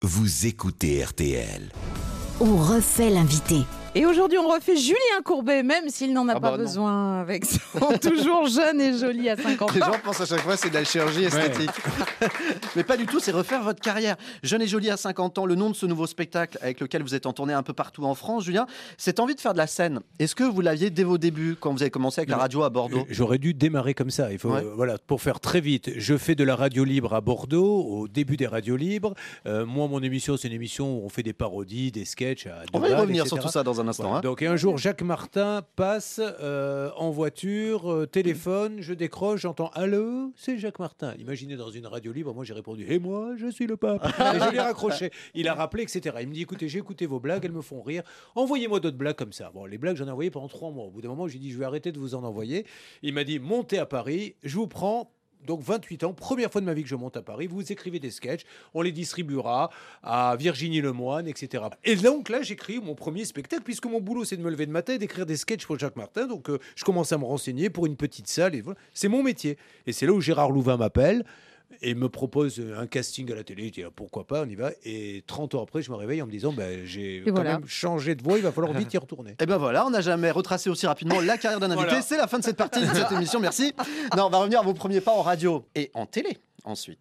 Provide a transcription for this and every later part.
Vous écoutez RTL. On refait l'invité. Et aujourd'hui, on refait Julien Courbet, même s'il n'en a pas besoin, avec son toujours jeune et joli à 50 ans. Les gens pensent à chaque fois que c'est de la chirurgie esthétique. Ouais. Mais pas du tout, c'est refaire votre carrière. Jeune et jolie à 50 ans, le nom de ce nouveau spectacle avec lequel vous êtes en tournée un peu partout en France. Julien, cette envie de faire de la scène, est-ce que vous l'aviez dès vos débuts, quand vous avez commencé avec la radio à Bordeaux ? J'aurais dû démarrer comme ça. Il faut, voilà, pour faire très vite, je fais de la radio libre à Bordeaux, au début des radios libres. Moi, mon émission, c'est une émission où on fait des parodies, des sketchs. On va y revenir sur tout ça dans un instant. Voilà. Donc, un jour, Jacques Martin passe en voiture, téléphone, je décroche, j'entends « Allô, c'est Jacques Martin ». Imaginez dans une radio libre, moi j'ai répondu « Et moi, je suis le pape ». Et je l'ai raccroché. Il a rappelé, etc. Il me dit « Écoutez, j'ai écouté vos blagues, elles me font rire. Envoyez-moi d'autres blagues comme ça ». Bon, les blagues, j'en ai envoyé pendant 3 mois. Au bout d'un moment, j'ai dit « Je vais arrêter de vous en envoyer ». Il m'a dit « Montez à Paris, je vous prends ». Donc 28 ans, première fois de ma vie que je monte à Paris, vous écrivez des sketchs, on les distribuera à Virginie Lemoine, etc. Et donc là, j'écris mon premier spectacle, puisque mon boulot, c'est de me lever de matin et d'écrire des sketchs pour Jacques Martin. Donc je commence à me renseigner pour une petite salle, et voilà. C'est mon métier. Et c'est là où Gérard Louvain m'appelle et me propose un casting à la télé. Je dis pourquoi pas, on y va. Et 30 ans après, je me réveille en me disant j'ai quand même changé de voix, il va falloir vite y retourner. Et ben voilà, on n'a jamais retracé aussi rapidement la carrière d'un invité. Voilà. C'est la fin de cette partie de cette émission, merci. Non, on va revenir à vos premiers pas en radio et en télé. Ensuite,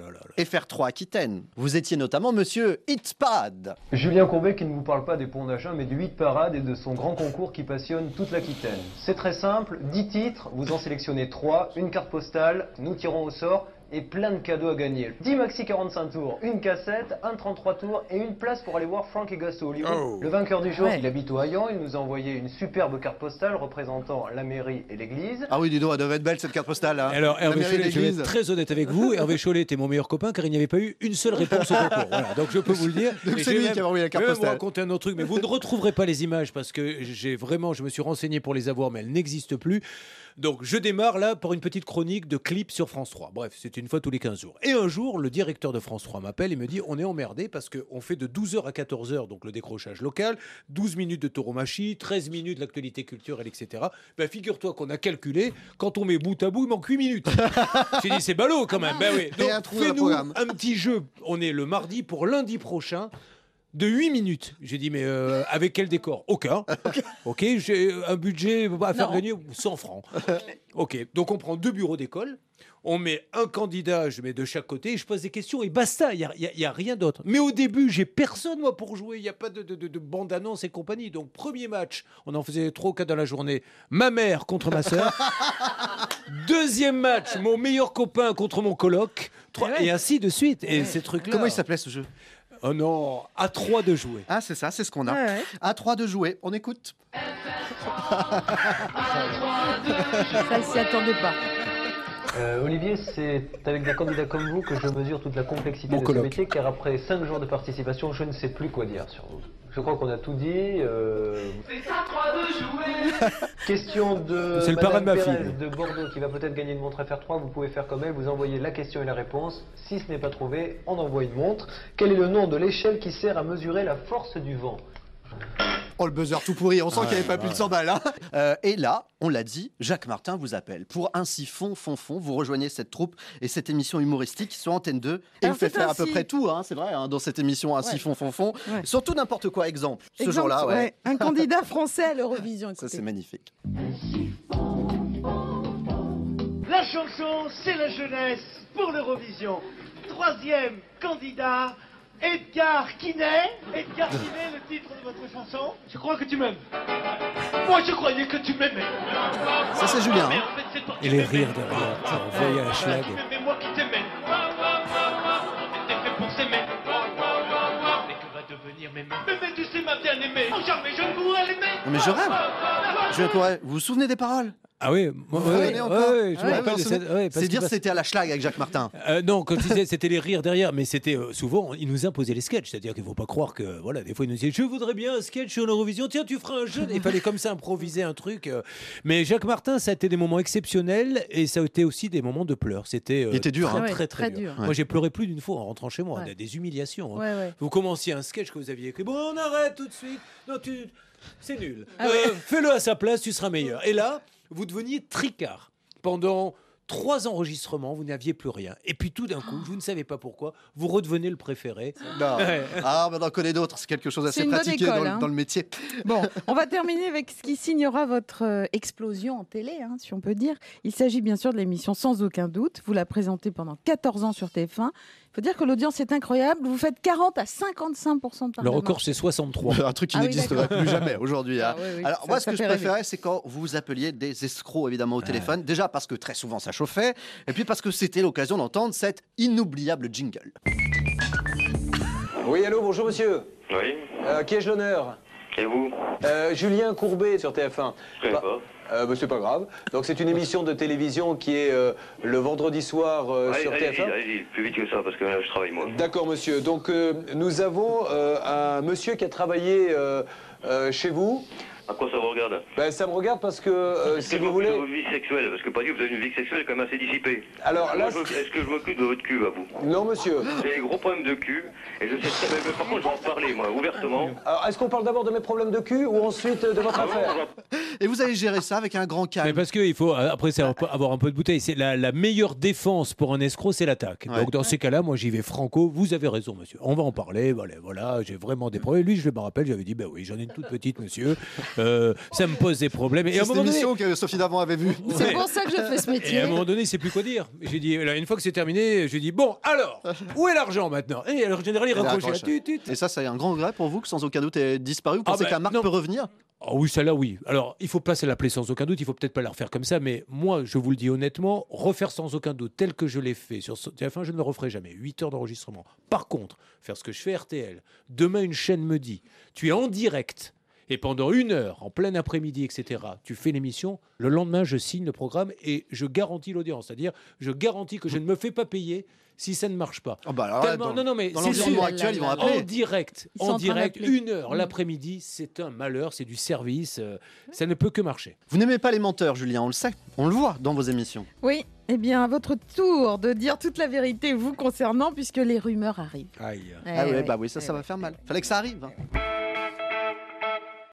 FR3 Aquitaine. Vous étiez notamment monsieur Hit Parade. Julien Courbet qui ne vous parle pas des ponts d'Agen mais du Hit Parade et de son grand concours qui passionne toute l'Aquitaine. C'est très simple, 10 titres, vous en sélectionnez 3, une carte postale, nous tirons au sort et plein de cadeaux à gagner. 10 maxi 45 tours, une cassette, un 33 tours et une place pour aller voir Frank et Gasso au Hollywood. Oh. Le vainqueur du jour, il habite au Haillan, il nous a envoyé une superbe carte postale représentant la mairie et l'église. Ah oui, dis donc, elle devait être belle cette carte postale. Hein. Alors Hervé Chollet, je vais être très honnête avec vous, Hervé Chollet était mon meilleur copain car il n'y avait pas eu une seule réponse au concours. Voilà, donc je peux vous le dire. Donc c'est lui qui a envoyé la carte postale. Je vais vous raconter un autre truc, mais vous ne retrouverez pas les images parce que je me suis renseigné pour les avoir, mais elles n'existent plus. Donc je démarre là par une petite chronique de clips sur France 3. Bref, c'était une fois tous les 15 jours. Et un jour, le directeur de France 3 m'appelle et me dit on est emmerdé parce qu'on fait de 12h à 14h, donc le décrochage local, 12 minutes de tauromachie, 13 minutes de l'actualité culturelle, etc. Ben, figure-toi qu'on a calculé, quand on met bout à bout, il manque 8 minutes. J'ai dit c'est ballot quand même. Ben oui. Donc fais-nous un petit jeu. On est le mardi pour lundi prochain. De 8 minutes. J'ai dit, mais avec quel décor ? Aucun. Ok, j'ai un budget à faire gagner 100 francs. Ok, donc on prend 2 bureaux d'école, on met un candidat, je mets de chaque côté, et je pose des questions, et basta, il n'y a rien d'autre. Mais au début, j'ai personne, moi, pour jouer, il n'y a pas de bande-annonce et compagnie. Donc, premier match, on en faisait 3 ou 4 dans la journée, ma mère contre ma sœur. Deuxième match, mon meilleur copain contre mon coloc, et ainsi de suite. Et ces trucs-là... Comment il s'appelait ce jeu ? Oh non, à 3 de jouer. Ah, c'est ça, c'est ce qu'on a. Ouais. À 3 de jouer, on écoute. Ça, il s'y attendait pas. Olivier, c'est avec des candidats comme vous que je mesure toute la complexité de ce métier, car après 5 jours de participation, je ne sais plus quoi dire sur vous. Je crois qu'on a tout dit. C'est à 3 de jouer. Question de c'est le parrain de ma fille de Bordeaux qui va peut-être gagner une montre FR3. Vous pouvez faire comme elle, vous envoyez la question et la réponse. Si ce n'est pas trouvé, on envoie une montre. Quel est le nom de l'échelle qui sert à mesurer la force du vent ? Oh, le buzzer tout pourri, on sent qu'il n'y avait pas plus de 100 balles. Hein. Et là, on l'a dit, Jacques Martin vous appelle. Pour Ainsi Fond, vous rejoignez cette troupe et cette émission humoristique sur Antenne 2. Et vous faites faire à peu près tout, hein, c'est vrai, hein, dans cette émission Ainsi Fond. Ouais. Surtout n'importe quoi, exemple. Ce jour-là, ouais. Un candidat français à l'Eurovision. Écoutez. Ça, c'est magnifique. La chanson, c'est la jeunesse pour l'Eurovision. 3e candidat... Edgar Quinet. Edgar Quinet, le titre de votre chanson. Je crois que tu m'aimes. Moi, je croyais que tu m'aimais. Ça, c'est Julien. Mais en fait, c'est toi et les rires derrière. On voyait un schlag. Mais moi qui t'aimais. C'était fait pour s'aimer. Mais que va devenir m'aimer? Mais tu sais, ma bien-aimée. Oh, jamais je ne pourrais l'aimer. Non, mais je rêve. Vous vous souvenez des paroles? Ah oui, moi, je me rappelle de cette... c'est dire que c'était à la schlag avec Jacques Martin. Non, comme tu disais, c'était les rires derrière, mais c'était souvent, il nous imposait les sketchs, c'est-à-dire qu'il ne faut pas croire que, voilà, des fois il nous disait, je voudrais bien un sketch sur l'Eurovision, tiens, tu feras un jeu, il fallait comme ça improviser un truc. Mais Jacques Martin, ça a été des moments exceptionnels et ça a été aussi des moments de pleurs. C'était il était dur, très dur. Moi, j'ai pleuré plus d'une fois en rentrant chez moi, des humiliations. Hein. Vous commenciez un sketch que vous aviez écrit, bon, on arrête tout de suite, non, c'est nul. Fais-le à sa place, tu seras meilleur. Et là, vous deveniez tricard pendant 3 enregistrements, vous n'aviez plus rien. Et puis tout d'un coup, vous ne savez pas pourquoi, vous redevenez le préféré. Non. Ah, on en connaît d'autres, c'est quelque chose assez pratiqué dans le métier. Bon, on va terminer avec ce qui signera votre explosion en télé, hein, si on peut dire. Il s'agit bien sûr de l'émission Sans aucun doute. Vous la présentez pendant 14 ans sur TF1. Il faut dire que l'audience est incroyable. Vous faites 40 à 55% de part. Le record, c'est 63. Un truc qui n'existerait plus jamais aujourd'hui. Hein. Oui, alors, moi, ce que je préférais, c'est quand vous appeliez des escrocs, évidemment, au téléphone. Déjà parce que très souvent, ça chauffait. Et puis parce que c'était l'occasion d'entendre cet inoubliable jingle. Oui, allô, bonjour monsieur. Oui. Qui ai-je l'honneur? Et vous? Julien Courbet sur TF1. Je connais pas. C'est pas grave. Donc c'est une émission de télévision qui est le vendredi soir sur TF1. Allez-y, plus vite que ça, parce que là, je travaille moi. D'accord, monsieur. Donc nous avons un monsieur qui a travaillé chez vous. À quoi ça vous regarde? Ça me regarde parce que si vous voulez... Votre vie sexuelle, parce que pas dit que vous avez une vie sexuelle quand même assez dissipée. Alors là... Est-ce que je m'occupe de votre cul, à vous? Non, monsieur. Vous avez des gros problèmes de cul, et je sais très bien, mais par contre, je vais en parler, moi, ouvertement. Alors, est-ce qu'on parle d'abord de mes problèmes de cul ou ensuite de votre affaire? Et vous allez gérer ça avec un grand calme. Mais parce qu'il faut, après, avoir un peu de bouteille. C'est la meilleure défense pour un escroc, c'est l'attaque. Ouais. Donc, dans ces cas-là, moi, j'y vais franco. Vous avez raison, monsieur. On va en parler. Voilà, j'ai vraiment des problèmes. Lui, je me rappelle, j'avais dit, oui, j'en ai une toute petite, monsieur. Ça me pose des problèmes. Et à un moment donné, émission que Sophie Davant avait vue. C'est pour ça que je fais ce métier. et à un moment donné, il ne sait plus quoi dire. J'ai dit, là, une fois que c'est terminé, j'ai dit, bon, alors, où est l'argent maintenant? Et alors, en général, il raccroche. Et ça, c'est un grand regret pour vous que Sans aucun doute ait disparu. Vous pensez que la marque peut revenir? Oh oui, celle-là, oui. Alors, il ne faut pas se l'appeler Sans aucun doute, il ne faut peut-être pas la refaire comme ça, mais moi, je vous le dis honnêtement, refaire Sans aucun doute tel que je l'ai fait sur TF1, je ne le referai jamais. 8 heures d'enregistrement. Par contre, faire ce que je fais RTL, demain, une chaîne me dit, tu es en direct, et pendant 1 heure, en plein après-midi, etc., tu fais l'émission, le lendemain, je signe le programme et je garantis l'audience. C'est-à-dire, je garantis que je ne me fais pas payer si ça ne marche pas. Oh bah alors là, dans l'environnement actuel, ils vont appeler. En direct, 1 heure l'après-midi, c'est un malheur, c'est du service, ça ne peut que marcher. Vous n'aimez pas les menteurs, Julien, on le sait, on le voit dans vos émissions. Oui, eh bien, à votre tour de dire toute la vérité vous concernant, puisque les rumeurs arrivent. Aïe. Oui, ça va faire mal. Fallait que ça arrive. Hein.